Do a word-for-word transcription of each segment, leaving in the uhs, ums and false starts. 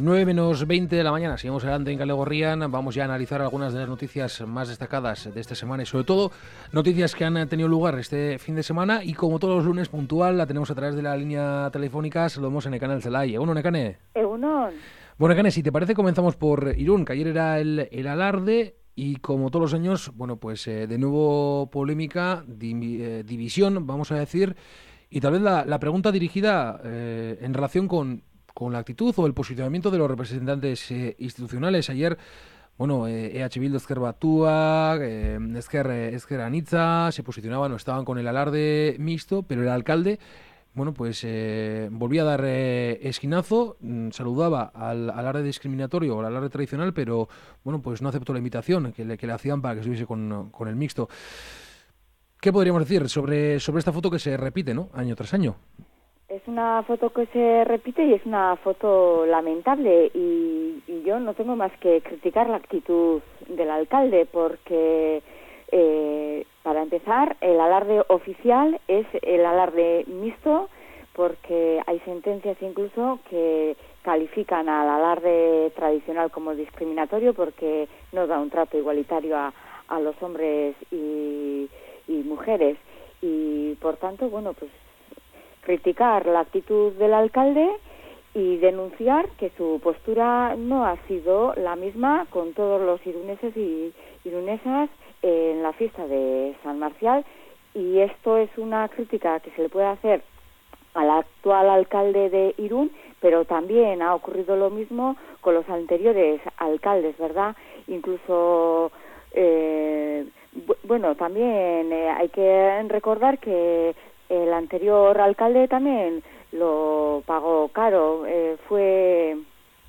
nueve menos veinte de la mañana, seguimos adelante en Kale Gorrian. Vamos ya a analizar algunas de las noticias más destacadas de esta semana y sobre todo noticias que han tenido lugar este fin de semana, y como todos los lunes puntual la tenemos a través de la línea telefónica. Saludamos en Nekane Zelay. Egunon, Nekane. Egunon. Bueno, Nekane, si te parece comenzamos por Irún, que ayer era el, el alarde y como todos los años, bueno, pues eh, de nuevo polémica, di, eh, división, vamos a decir, y tal vez la, la pregunta dirigida eh, en relación con con la actitud o el posicionamiento de los representantes eh, institucionales. Ayer, bueno, eh, E H Bildu, Ezker Batua, eh, Ezker, eh, Ezker Anitza se posicionaban o estaban con el alarde mixto, pero el alcalde, bueno, pues eh, volvía a dar eh, esquinazo, mmm, saludaba al alarde discriminatorio o al alarde tradicional, pero, bueno, pues no aceptó la invitación que le, que le hacían para que estuviese con, con el mixto. ¿Qué podríamos decir sobre, sobre esta foto que se repite, ¿no?, año tras año? Es una foto que se repite y es una foto lamentable y, y yo no tengo más que criticar la actitud del alcalde porque, eh, para empezar, el alarde oficial es el alarde mixto porque hay sentencias incluso que califican al alarde tradicional como discriminatorio porque no da un trato igualitario a, a los hombres y, y mujeres y, por tanto, bueno, pues criticar la actitud del alcalde y denunciar que su postura no ha sido la misma con todos los iruneses y irunesas en la fiesta de San Marcial, y esto es una crítica que se le puede hacer al actual alcalde de Irún, pero también ha ocurrido lo mismo con los anteriores alcaldes, ¿verdad? Incluso, eh, bueno, también eh, hay que recordar que el anterior alcalde también lo pagó caro, eh, fue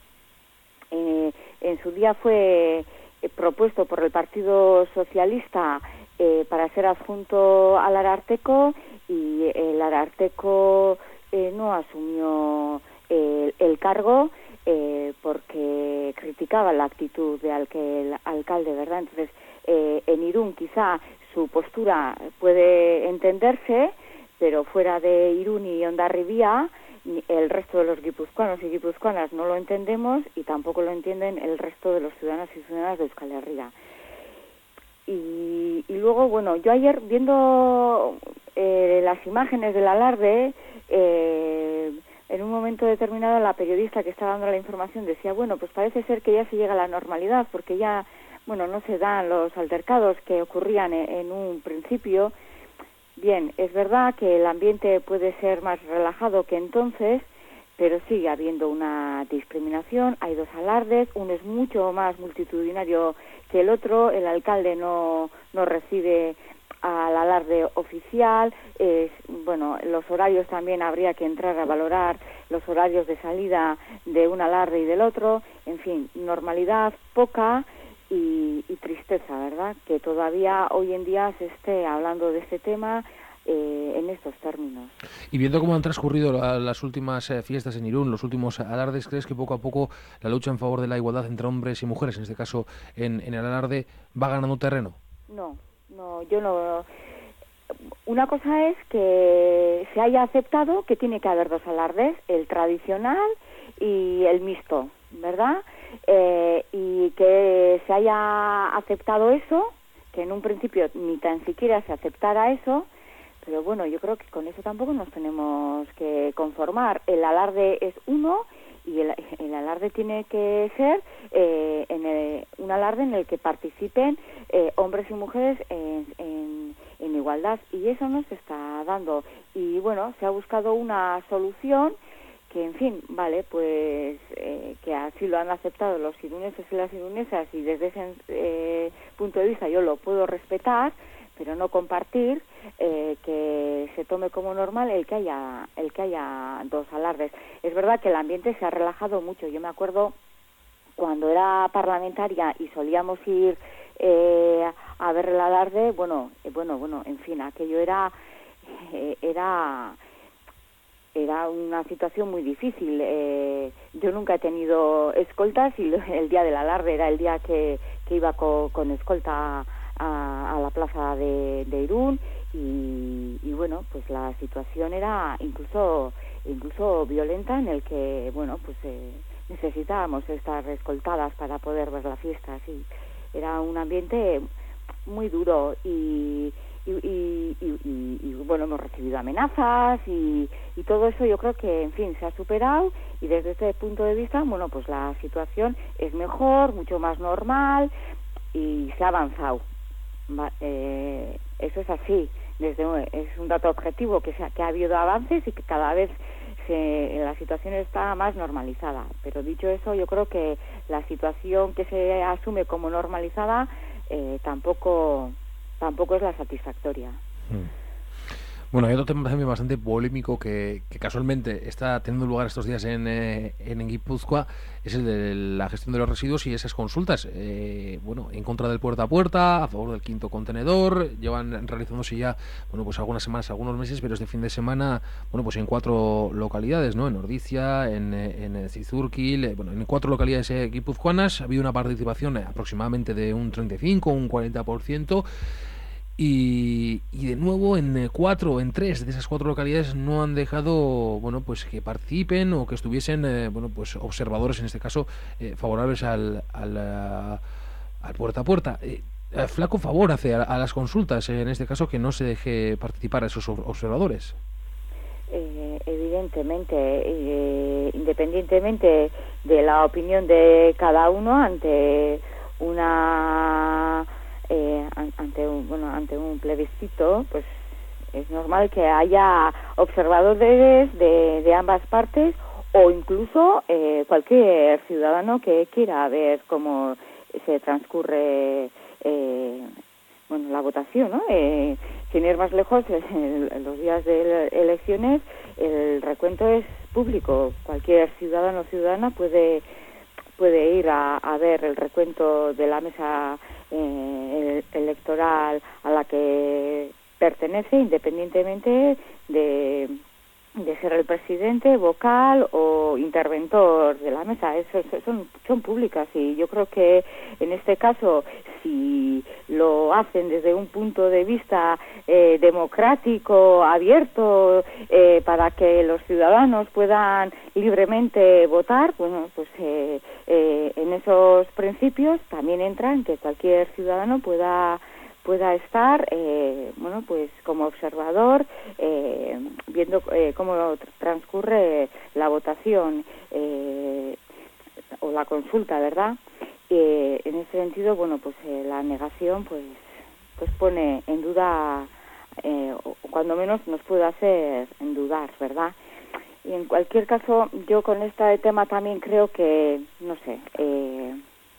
eh, en su día fue eh, propuesto por el Partido Socialista eh, para ser adjunto al Ararteko y el Ararteko eh, no asumió el, el cargo eh, porque criticaba la actitud de aquel alcalde, ¿verdad? Entonces, eh, en Irún quizá su postura puede entenderse, pero fuera de Irún y Hondarribia, el resto de los guipuzcoanos y guipuzcoanas no lo entendemos y tampoco lo entienden el resto de los ciudadanos y ciudadanas de Euskal Herria. Y, y luego, bueno, yo ayer viendo eh, las imágenes del alarde, eh, en un momento determinado la periodista que estaba dando la información decía, bueno, pues parece ser que ya se llega a la normalidad porque ya, bueno, no se dan los altercados que ocurrían en, en un principio. Bien, es verdad que el ambiente puede ser más relajado que entonces, pero sigue habiendo una discriminación, hay dos alardes, uno es mucho más multitudinario que el otro, el alcalde no, no recibe al alarde oficial, es, bueno, los horarios también habría que entrar a valorar los horarios de salida de un alarde y del otro, en fin, normalidad poca y, y tristeza, ¿verdad? Que todavía hoy en día se esté hablando de este tema eh, en estos términos. Y viendo cómo han transcurrido la, las últimas eh, fiestas en Irún, los últimos alardes, ¿crees que poco a poco la lucha en favor de la igualdad entre hombres y mujeres, en este caso en, en el alarde, va ganando terreno? No, no, yo no. Una cosa es que se haya aceptado que tiene que haber dos alardes, el tradicional y el mixto, ¿verdad? Eh, y que se haya aceptado eso, que en un principio ni tan siquiera se aceptara eso, pero bueno, yo creo que con eso tampoco nos tenemos que conformar. El alarde es uno y el, el alarde tiene que ser eh, en el, un alarde en el que participen eh, hombres y mujeres en, en, en igualdad, y eso no se está dando. Y bueno, se ha buscado una solución que, en fin, vale, pues eh, que así lo han aceptado los iruneses y las irunesas, y desde ese eh, punto de vista yo lo puedo respetar, pero no compartir eh, que se tome como normal el que haya el que haya dos alardes. Es verdad que el ambiente se ha relajado mucho. Yo me acuerdo cuando era parlamentaria y solíamos ir eh, a ver el alarde, bueno, eh, bueno, bueno, en fin, aquello era eh, era era una situación muy difícil. Eh, yo nunca he tenido escoltas y el día del alarde era el día que, que iba co, con escolta a, a la plaza de, de Irún y, y bueno, pues la situación era incluso incluso violenta, en el que, bueno, pues eh, necesitábamos estar escoltadas para poder ver la fiesta, sí. Era un ambiente muy duro y, y, y, y, y, y bueno, hemos recibido amenazas y, y todo eso yo creo que, en fin, se ha superado y desde este punto de vista, bueno, pues la situación es mejor, mucho más normal y se ha avanzado. Eh, eso es así, desde es un dato objetivo que, se ha, que ha habido avances y que cada vez se, la situación está más normalizada, pero dicho eso yo creo que la situación que se asume como normalizada eh, tampoco tampoco es la satisfactoria. Mm. Bueno, hay otro tema también bastante polémico que, que casualmente está teniendo lugar estos días en, eh, en Guipúzcoa, es el de la gestión de los residuos y esas consultas. Eh, bueno, en contra del puerta a puerta, a favor del quinto contenedor, llevan realizándose ya, bueno, pues algunas semanas, algunos meses, pero este fin de semana, bueno, pues en cuatro localidades, ¿no? En Ordicia, en, en Cizurquil, eh, bueno, en cuatro localidades eh, guipuzcoanas ha habido una participación eh, aproximadamente de un treinta y cinco, un cuarenta por ciento. Y, y de nuevo en cuatro, en tres de esas cuatro localidades no han dejado, bueno, pues que participen o que estuviesen, eh, bueno, pues observadores en este caso eh, favorables al, al, a, al puerta a puerta. Eh, flaco favor hace a, a las consultas, eh, en este caso, que no se deje participar a esos observadores. Eh, evidentemente, eh, independientemente de la opinión de cada uno ante una Eh, ante un bueno ante un plebiscito, pues es normal que haya observadores de, de ambas partes o incluso eh, cualquier ciudadano que quiera ver cómo se transcurre eh, bueno la votación, ¿no? Eh, sin ir más lejos, en los días de elecciones el recuento es público, cualquier ciudadano o ciudadana puede puede ir a, a ver el recuento de la mesa eh, electoral a la que pertenece, independientemente de, de ser el presidente, vocal o interventor de la mesa. Eso, eso son, son públicas y yo creo que en este caso, si lo hacen desde un punto de vista eh, democrático, abierto, eh, para que los ciudadanos puedan libremente votar, bueno, pues eh, eh, en esos principios también entran que cualquier ciudadano pueda pueda estar, eh, bueno, pues como observador, eh, viendo eh, cómo transcurre la votación eh, o la consulta, ¿verdad? Eh, en ese sentido, bueno, pues eh, la negación, pues, pues pone en duda, eh, o cuando menos nos puede hacer en dudar, ¿verdad? Y en cualquier caso, yo con este tema también creo que, no sé, eh,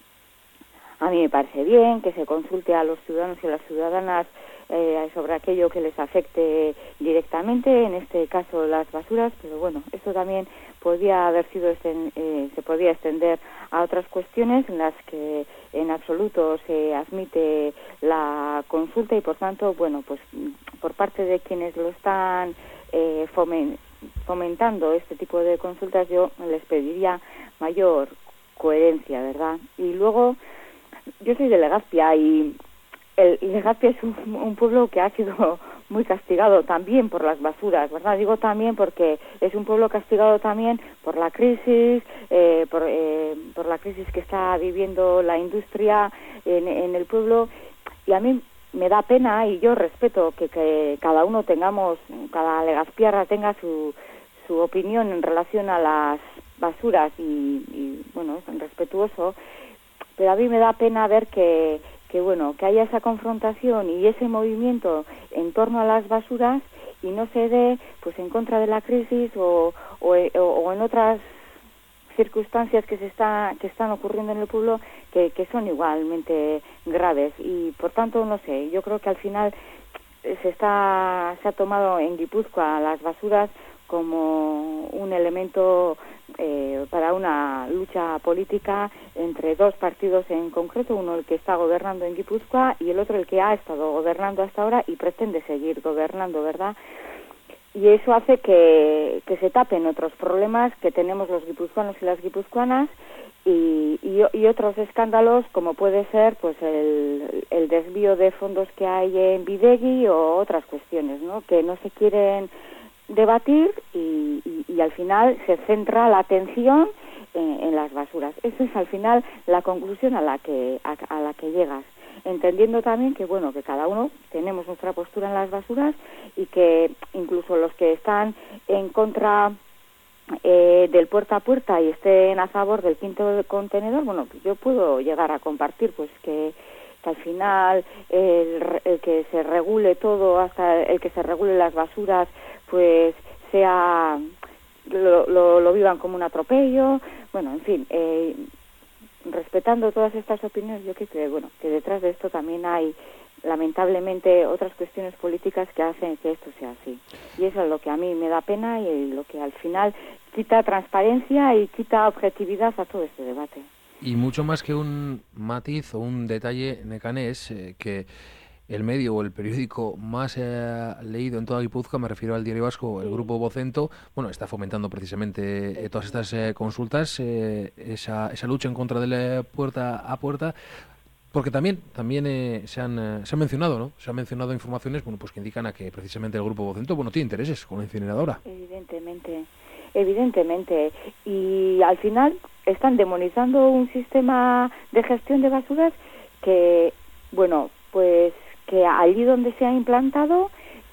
a mí me parece bien que se consulte a los ciudadanos y a las ciudadanas eh, sobre aquello que les afecte directamente, en este caso las basuras, pero bueno, esto también podría haber sido esten, eh, se podría extender a otras cuestiones en las que en absoluto se admite la consulta y por tanto, bueno, pues por parte de quienes lo están eh, fomen, fomentando este tipo de consultas, yo les pediría mayor coherencia, ¿verdad? Y luego, yo soy de Legazpia y el Legazpia es un, un pueblo que ha sido muy castigado también por las basuras, ¿verdad? Digo también porque es un pueblo castigado también por la crisis, eh, por, eh, por la crisis que está viviendo la industria en, en el pueblo, y a mí me da pena y yo respeto que, que cada uno tengamos, cada legazpiarra tenga su, su opinión en relación a las basuras y, y bueno, es respetuoso, pero a mí me da pena ver que, que bueno, que haya esa confrontación y ese movimiento en torno a las basuras y no se dé pues en contra de la crisis o, o, o en otras circunstancias que se está que están ocurriendo en el pueblo que, que son igualmente graves y por tanto no sé, yo creo que al final se está se ha tomado en Guipúzcoa las basuras como un elemento eh, para una lucha política entre dos partidos en concreto, uno el que está gobernando en Guipúzcoa y el otro el que ha estado gobernando hasta ahora y pretende seguir gobernando, ¿verdad? Y eso hace que, que se tapen otros problemas que tenemos los guipuzcoanos y las guipuzcoanas y, y, y otros escándalos como puede ser pues el, el desvío de fondos que hay en Bidegi o otras cuestiones, ¿no? Que no se quieren debatir y, y, y al final se centra la atención en, en las basuras. Esa es al final la conclusión a la que a, a la que llegas, entendiendo también que bueno, que cada uno tenemos nuestra postura en las basuras y que incluso los que están en contra eh, del puerta a puerta y estén a favor del quinto contenedor, bueno, pues yo puedo llegar a compartir pues que que al final el, el que se regule todo, hasta el que se regule las basuras, pues sea lo, lo, lo vivan como un atropello. Bueno, en fin, eh, respetando todas estas opiniones, yo creo que bueno, que detrás de esto también hay lamentablemente otras cuestiones políticas que hacen que esto sea así, y eso es lo que a mí me da pena y lo que al final quita transparencia y quita objetividad a todo este debate. Y mucho más que un matiz o un detalle, Nekane, es eh, que el medio o el periódico más eh, leído en toda Guipúzcoa, me refiero al Diario Vasco, el Grupo Vocento, bueno, está fomentando precisamente eh, todas estas eh, consultas, eh, esa, esa lucha en contra de la puerta a puerta, porque también también eh, se han eh, se han mencionado, ¿no? Se han mencionado informaciones, bueno, pues que indican a que precisamente el Grupo Vocento, bueno, tiene intereses con la incineradora. Evidentemente. Evidentemente, y al final están demonizando un sistema de gestión de basuras que, bueno, pues que allí donde se ha implantado,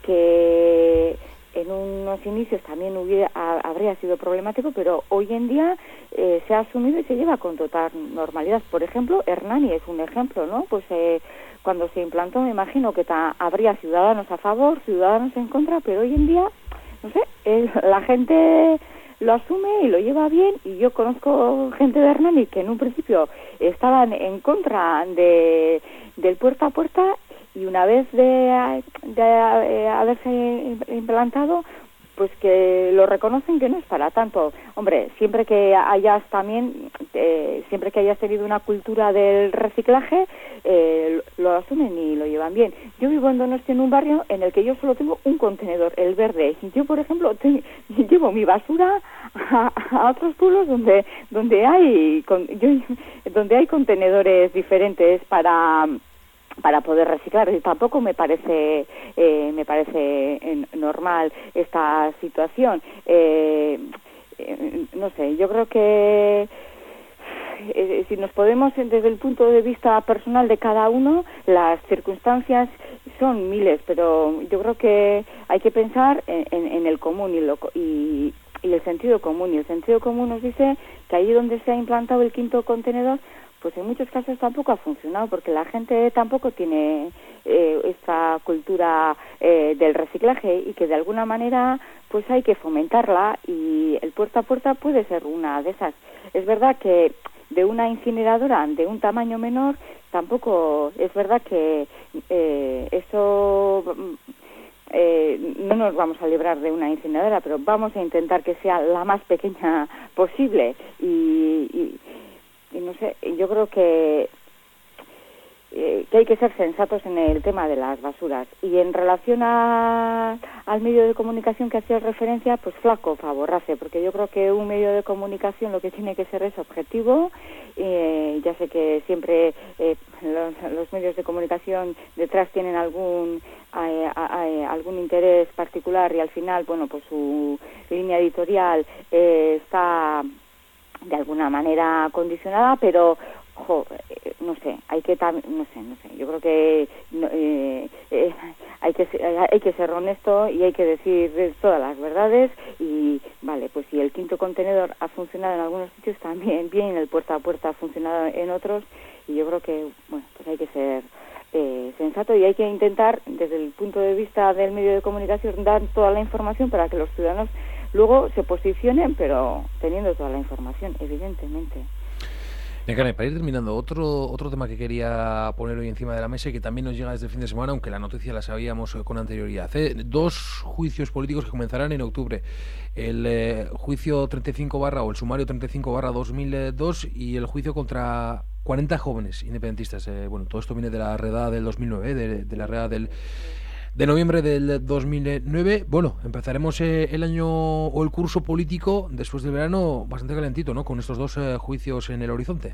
que en unos inicios también hubiera, habría sido problemático, pero hoy en día eh, se ha asumido y se lleva con total normalidad. Por ejemplo, Hernani es un ejemplo, ¿no? Pues eh, cuando se implantó me imagino que ta, habría ciudadanos a favor, ciudadanos en contra, pero hoy en día no sé, el, la gente lo asume y lo lleva bien, y yo conozco gente de Hernani que en un principio estaban en contra de del puerta a puerta, y una vez de, de haberse implantado, pues que lo reconocen que no es para tanto. Hombre, siempre que hayas también, eh, siempre que hayas tenido una cultura del reciclaje, eh, lo asumen y lo llevan bien. Yo vivo en Donosti, en un barrio en el que yo solo tengo un contenedor, el verde. Yo, por ejemplo, te, llevo mi basura a, a otros pueblos donde donde hay con, yo, donde hay contenedores diferentes para para poder reciclar, y tampoco me parece eh, me parece eh, normal esta situación. Eh, eh, no sé, yo creo que eh, si nos podemos, desde el punto de vista personal de cada uno, las circunstancias son miles, pero yo creo que hay que pensar en, en, en el común y, lo, y, y el sentido común, y el sentido común nos dice que allí donde se ha implantado el quinto contenedor, pues en muchos casos tampoco ha funcionado, porque la gente tampoco tiene eh, esta cultura eh, del reciclaje, y que de alguna manera pues hay que fomentarla, y el puerta a puerta puede ser una de esas. Es verdad que de una incineradora de un tamaño menor tampoco es verdad que eh, eso eh, no nos vamos a librar de una incineradora, pero vamos a intentar que sea la más pequeña posible, y, y Y no sé, yo creo que, eh, que hay que ser sensatos en el tema de las basuras. Y en relación a, al medio de comunicación que hacías referencia, pues flaco favor hace, porque yo creo que un medio de comunicación lo que tiene que ser es objetivo. Eh, ya sé que siempre eh, los, los medios de comunicación detrás tienen algún eh, a, a, algún interés particular, y al final, bueno, pues su línea editorial eh, está de alguna manera condicionada, pero jo, eh, no sé, hay que tam- no sé, no sé, yo creo que no, eh, eh, hay que ser, hay que ser honesto, y hay que decir todas las verdades. Y vale, pues si el quinto contenedor ha funcionado en algunos sitios, también bien el puerta a puerta ha funcionado en otros, y yo creo que bueno, pues hay que ser eh, sensato, y hay que intentar, desde el punto de vista del medio de comunicación, dar toda la información para que los ciudadanos luego se posicionen, pero teniendo toda la información, evidentemente. Nekane, para ir terminando, otro otro tema que quería poner hoy encima de la mesa, y que también nos llega desde el fin de semana, aunque la noticia la sabíamos con anterioridad. ¿eh? Dos juicios políticos que comenzarán en octubre. El eh, juicio treinta y cinco barra, o el sumario treinta y cinco barra dos mil dos, y el juicio contra cuarenta jóvenes independentistas. Eh, bueno, todo esto viene de la redada del dos mil nueve, de, de la redada del de noviembre del dos mil nueve. Bueno, empezaremos eh, el año o el curso político después del verano bastante calentito, ¿no? Con estos dos eh, juicios en el horizonte.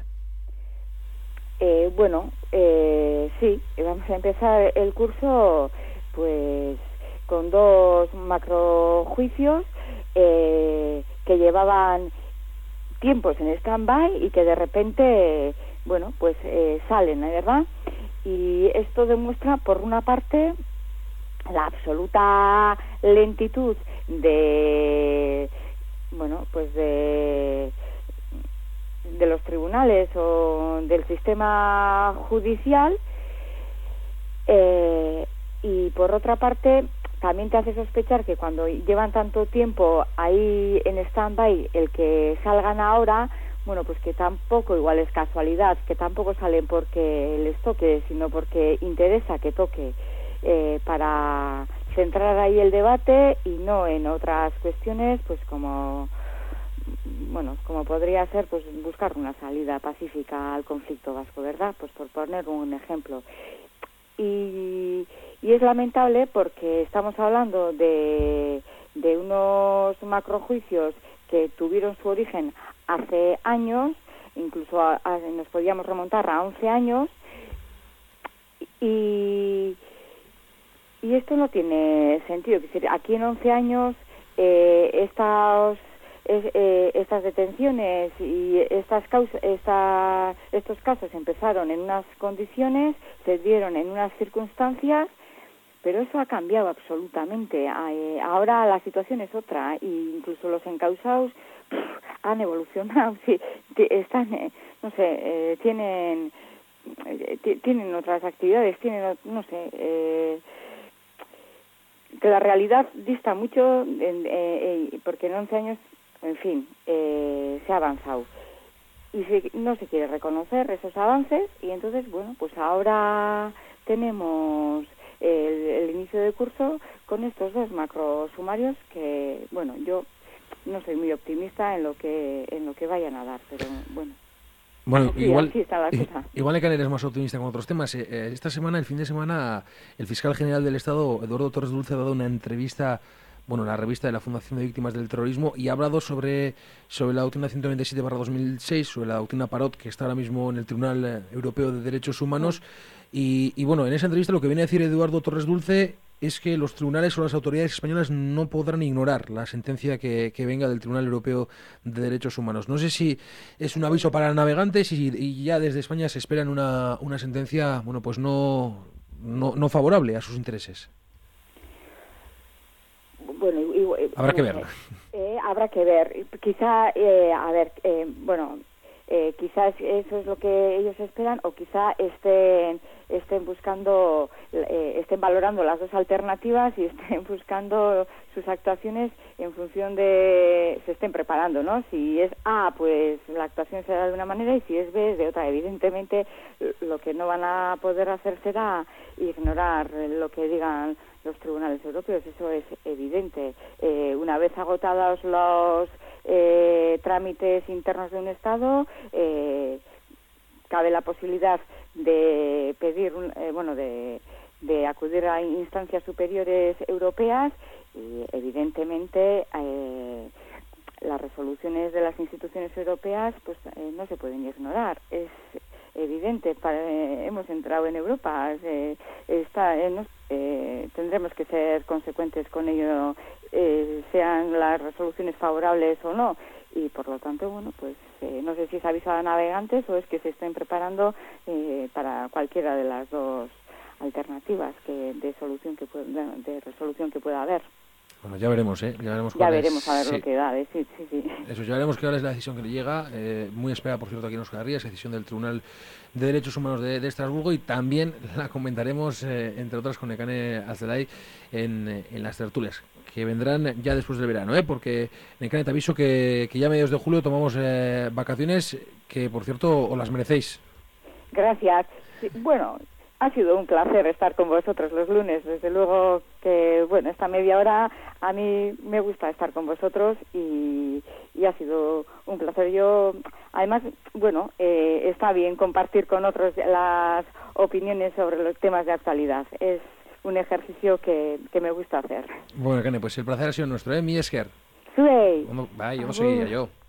Eh, bueno, eh, sí, vamos a empezar el curso pues con dos macrojuicios eh, que llevaban tiempos en stand-by y que de repente, bueno, pues eh, salen, ¿verdad? Y esto demuestra, por una parte, la absoluta lentitud de, bueno, pues de, de los tribunales o del sistema judicial, eh, y por otra parte también te hace sospechar que cuando llevan tanto tiempo ahí en stand-by, el que salgan ahora, bueno, pues que tampoco igual es casualidad, que tampoco salen porque les toque, sino porque interesa que toque, eh, para centrar ahí el debate y no en otras cuestiones, pues como, bueno, como podría ser, pues buscar una salida pacífica al conflicto vasco, ¿verdad? Pues por poner un ejemplo. Y, y es lamentable porque estamos hablando de, de unos macrojuicios que tuvieron su origen hace años, incluso a, a, nos podíamos remontar a once años, y, y esto no tiene sentido. Aquí en once años eh, estas, eh, estas detenciones y estas causas, esta, estos casos empezaron en unas condiciones, se dieron en unas circunstancias, pero eso ha cambiado absolutamente. Ahora la situación es otra, e incluso los encausados pff, han evolucionado, sí, están, eh, no sé, eh, tienen, eh, tienen otras actividades, tienen, no sé, eh, que la realidad dista mucho, en, eh, eh, porque en once años, en fin, eh, se ha avanzado. Y se, no se quiere reconocer esos avances, y entonces, bueno, pues ahora tenemos el, el inicio de curso con estos dos macro sumarios que, bueno, yo no soy muy optimista en lo que en lo que vayan a dar, pero bueno. Bueno, así, igual, así está la cosa. Igual que eres más optimista con otros temas. Eh, esta semana, el fin de semana, el fiscal general del Estado, Eduardo Torres Dulce, ha dado una entrevista, bueno, la revista de la Fundación de Víctimas del Terrorismo, y ha hablado sobre, sobre la doctrina ciento noventa y siete barra dos mil seis, sobre la doctrina Parot, que está ahora mismo en el Tribunal Europeo de Derechos Humanos. Y, y bueno, en esa entrevista lo que viene a decir Eduardo Torres Dulce es que los tribunales o las autoridades españolas no podrán ignorar la sentencia que, que venga del Tribunal Europeo de Derechos Humanos. No sé si es un aviso para navegantes y, y ya desde España se esperan una, una sentencia, bueno, pues no, no, no favorable a sus intereses. Bueno, igual, habrá que ver. Eh, habrá que ver. Quizá, eh, a ver, eh, bueno, eh, quizás eso es lo que ellos esperan, o quizá estén estén buscando, eh, estén valorando las dos alternativas y estén buscando sus actuaciones en función de, se estén preparando, ¿no? Si es A, pues la actuación será de una manera, y si es B, de otra. Evidentemente, lo que no van a poder hacer será ignorar lo que digan los tribunales europeos, eso es evidente. Eh, una vez agotados los eh, trámites internos de un Estado, eh, cabe la posibilidad de pedir, un, eh, bueno, de, de acudir a instancias superiores europeas, y evidentemente eh, las resoluciones de las instituciones europeas pues eh, no se pueden ignorar. Es evidente, para, eh, hemos entrado en Europa, eh, está, eh, no, eh, tendremos que ser consecuentes con ello, eh, sean las resoluciones favorables o no, y por lo tanto, bueno, pues eh, no sé si es aviso a navegantes o es que se estén preparando eh, para cualquiera de las dos alternativas que de solución que puede, de resolución que pueda haber. Bueno, ya veremos, ¿eh? Ya veremos, ya veremos es... a ver sí. lo que da, ¿eh? sí, sí, sí. Eso, ya veremos qué hora es la decisión que le llega, eh, muy esperada, por cierto, aquí en Euskal Herria, esa decisión del Tribunal de Derechos Humanos de, de Estrasburgo, y también la comentaremos, eh, entre otras, con Nekane Alzelay en, en las tertulias, que vendrán ya después del verano, ¿eh? Porque, Nekane, te aviso que, que ya a mediados de julio tomamos eh, vacaciones, que, por cierto, os las merecéis. Gracias. Sí, bueno... Ha sido un placer estar con vosotros los lunes. Desde luego que, bueno, esta media hora a mí me gusta estar con vosotros y, y ha sido un placer. Yo, además, bueno, eh, está bien compartir con otros las opiniones sobre los temas de actualidad. Es un ejercicio que, que me gusta hacer. Bueno, Nekane, pues el placer ha sido nuestro, ¿eh? Mi esker. Zuei. Bueno, bye, yo no seguía yo.